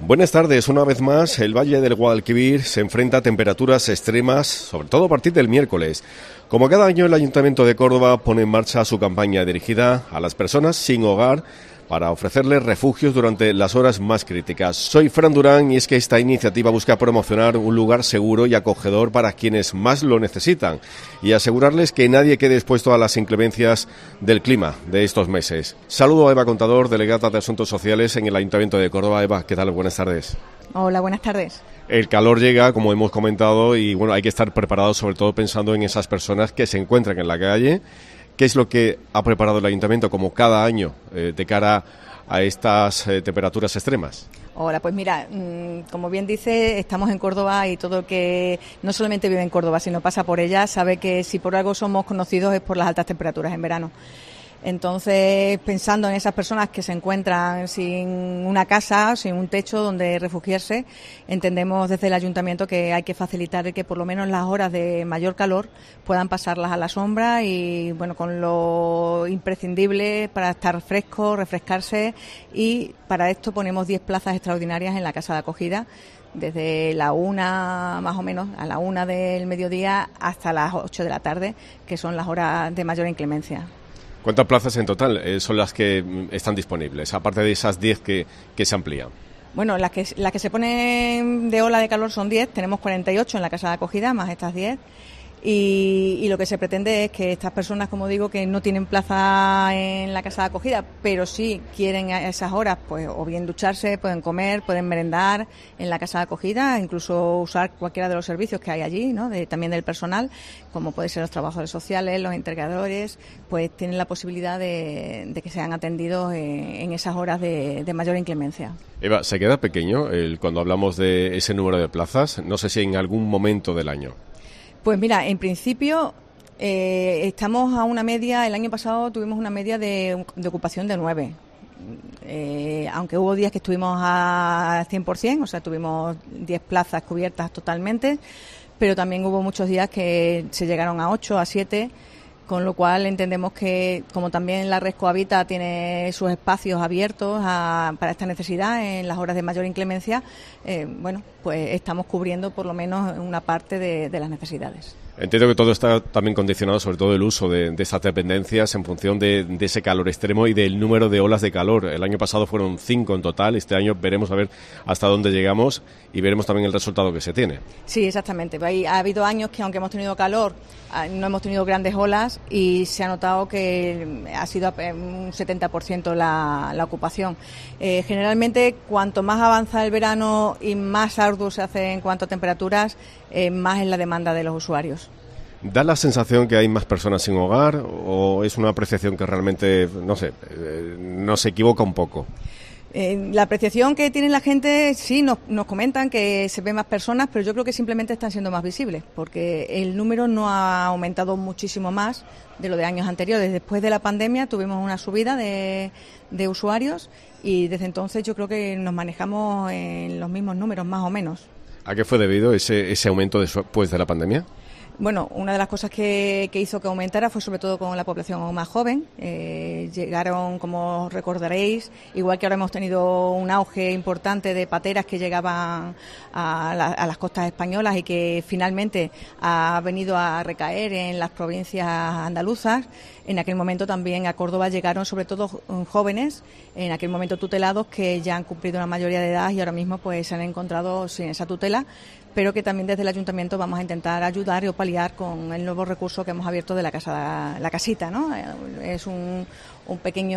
Buenas tardes. Una vez más, el Valle del Guadalquivir se enfrenta a temperaturas extremas, sobre todo a partir del miércoles. Como cada año, el Ayuntamiento de Córdoba pone en marcha su campaña dirigida a las personas sin hogar para ofrecerles refugios durante las horas más críticas. Soy Fran Durán y es que esta iniciativa busca promocionar un lugar seguro y acogedor para quienes más lo necesitan y asegurarles que nadie quede expuesto a las inclemencias del clima de estos meses. Saludo a Eva Contador, delegada de Asuntos Sociales en el Ayuntamiento de Córdoba. Eva, ¿qué tal? Buenas tardes. Hola, buenas tardes. El calor llega, como hemos comentado, y bueno, hay que estar preparados, sobre todo pensando en esas personas que se encuentran en la calle. ¿Qué es lo que ha preparado el Ayuntamiento, como cada año, de cara a estas temperaturas extremas? Hola, pues mira, como bien dice, estamos en Córdoba y todo el que no solamente vive en Córdoba, sino pasa por ella, sabe que si por algo somos conocidos es por las altas temperaturas en verano. Entonces, pensando en esas personas que se encuentran sin una casa, sin un techo donde refugiarse, entendemos desde el Ayuntamiento que hay que facilitar que por lo menos las horas de mayor calor puedan pasarlas a la sombra y, bueno, con lo imprescindible para estar frescos, refrescarse, y para esto ponemos 10 plazas extraordinarias en la casa de acogida, desde la 1, más o menos, a la 1 del mediodía hasta las 8 de la tarde, que son las horas de mayor inclemencia. ¿Cuántas plazas en total son las que están disponibles, aparte de esas 10 que se amplían? Bueno, las que se ponen de ola de calor son 10, tenemos 48 en la casa de acogida, más estas 10. Y lo que se pretende es que estas personas, como digo, que no tienen plaza en la casa de acogida, pero sí quieren a esas horas, pues o bien ducharse, pueden comer, pueden merendar en la casa de acogida, incluso usar cualquiera de los servicios que hay allí, ¿no? También del personal, como pueden ser los trabajadores sociales, los integradores, pues tienen la posibilidad de que sean atendidos en esas horas de mayor inclemencia. Eva, ¿se queda pequeño cuando hablamos de ese número de plazas? No sé si en algún momento del año. Pues mira, en principio estamos a una media. El año pasado tuvimos una media de ocupación de 9. Aunque hubo días que estuvimos al 100%, o sea, tuvimos 10 plazas cubiertas totalmente, pero también hubo muchos días que se llegaron a 8, a 7, con lo cual entendemos que, como también la Red Cohabita tiene sus espacios abiertos para esta necesidad en las horas de mayor inclemencia, bueno, pues estamos cubriendo por lo menos una parte de las necesidades. Entiendo que todo está también condicionado, sobre todo el uso de esas dependencias en función de ese calor extremo y del número de olas de calor. El año pasado fueron 5 en total, este año veremos a ver hasta dónde llegamos y veremos también el resultado que se tiene. Sí, exactamente. Ha habido años que, aunque hemos tenido calor, no hemos tenido grandes olas y se ha notado que ha sido un 70% la ocupación. Generalmente, cuanto más avanza el verano y más arduo se hace en cuanto a temperaturas, más es la demanda de los usuarios. ¿Da la sensación que hay más personas sin hogar o es una apreciación que realmente, no sé, nos equivoca un poco? La apreciación que tiene la gente, sí, nos comentan que se ven más personas, pero yo creo que simplemente están siendo más visibles, porque el número no ha aumentado muchísimo más de lo de años anteriores. Después de la pandemia tuvimos una subida de usuarios y desde entonces yo creo que nos manejamos en los mismos números, más o menos. ¿A qué fue debido ese aumento después de la pandemia? Bueno, una de las cosas que hizo que aumentara fue sobre todo con la población más joven. Llegaron, como recordaréis, igual que ahora hemos tenido un auge importante de pateras que llegaban a las costas españolas y que finalmente ha venido a recaer en las provincias andaluzas. En aquel momento también a Córdoba llegaron sobre todo jóvenes, en aquel momento tutelados, que ya han cumplido la mayoría de edad y ahora mismo pues se han encontrado sin esa tutela, pero que también desde el Ayuntamiento vamos a intentar ayudar o paliar con el nuevo recurso que hemos abierto de la casita, ¿no? Es una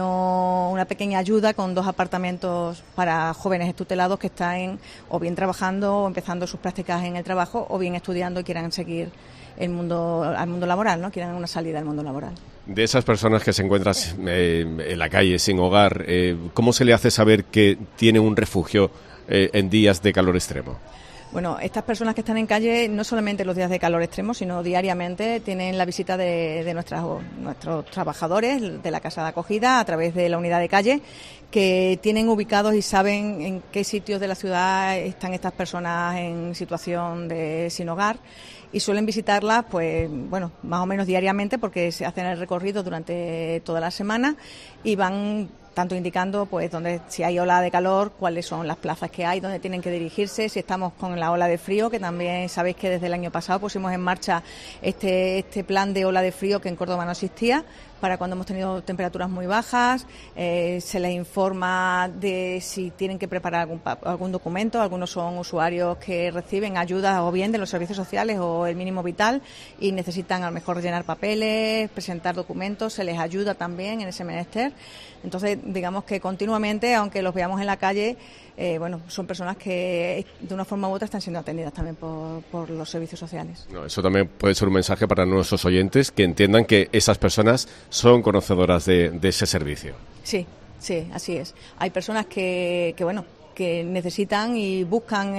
pequeña ayuda con 2 apartamentos para jóvenes tutelados que están o bien trabajando o empezando sus prácticas en el trabajo o bien estudiando y quieran seguir al mundo laboral, ¿no? Quieran una salida al mundo laboral. De esas personas que se encuentran en la calle sin hogar, ¿cómo se le hace saber que tiene un refugio en días de calor extremo? Bueno, estas personas que están en calle, no solamente los días de calor extremo, sino diariamente tienen la visita de nuestros trabajadores de la casa de acogida a través de la unidad de calle, que tienen ubicados y saben en qué sitios de la ciudad están estas personas en situación de sin hogar. Y suelen visitarlas, pues, bueno, más o menos diariamente, porque se hacen el recorrido durante toda la semana y van tanto indicando pues donde, si hay ola de calor, cuáles son las plazas que hay, dónde tienen que dirigirse, si estamos con la ola de frío, que también sabéis que desde el año pasado pusimos en marcha este plan de ola de frío que en Córdoba no existía, para cuando hemos tenido temperaturas muy bajas, se les informa de si tienen que preparar algún documento. Algunos son usuarios que reciben ayuda o bien de los servicios sociales o el mínimo vital y necesitan a lo mejor llenar papeles, presentar documentos, se les ayuda también en ese menester. Entonces, digamos que continuamente, aunque los veamos en la calle, son personas que de una forma u otra están siendo atendidas también por los servicios sociales. No, eso también puede ser un mensaje para nuestros oyentes, que entiendan que esas personas son conocedoras de ese servicio. Sí, así es. Hay personas que necesitan y buscan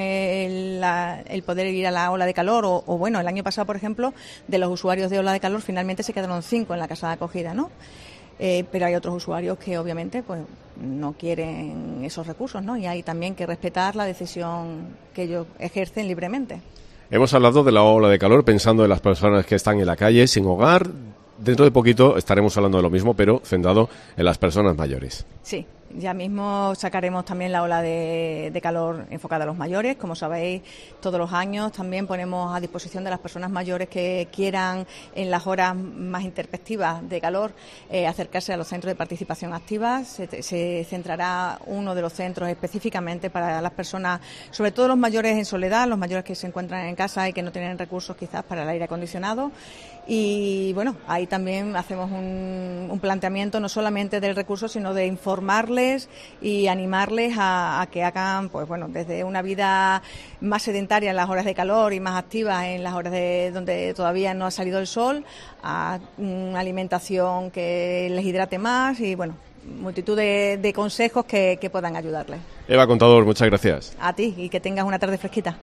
el poder ir a la ola de calor o el año pasado, por ejemplo, de los usuarios de ola de calor finalmente se quedaron 5 en la casa de acogida, ¿no? Pero hay otros usuarios que obviamente pues no quieren esos recursos, ¿no? Y hay también que respetar la decisión que ellos ejercen libremente. Hemos hablado de la ola de calor pensando en las personas que están en la calle sin hogar. Dentro de poquito estaremos hablando de lo mismo, pero centrado en las personas mayores. Sí. Ya mismo sacaremos también la ola de calor enfocada a los mayores. Como sabéis, todos los años también ponemos a disposición de las personas mayores que quieran, en las horas más intempestivas de calor, acercarse a los centros de participación activa. Se centrará uno de los centros específicamente para las personas, sobre todo los mayores en soledad, los mayores que se encuentran en casa y que no tienen recursos quizás para el aire acondicionado. Y ahí también hacemos un planteamiento no solamente del recurso, sino de informarles y animarles a que hagan desde una vida más sedentaria en las horas de calor y más activa en las horas donde todavía no ha salido el sol, a una alimentación que les hidrate más y multitud de consejos que puedan ayudarles. Eva Contador, muchas gracias. A ti, y que tengas una tarde fresquita.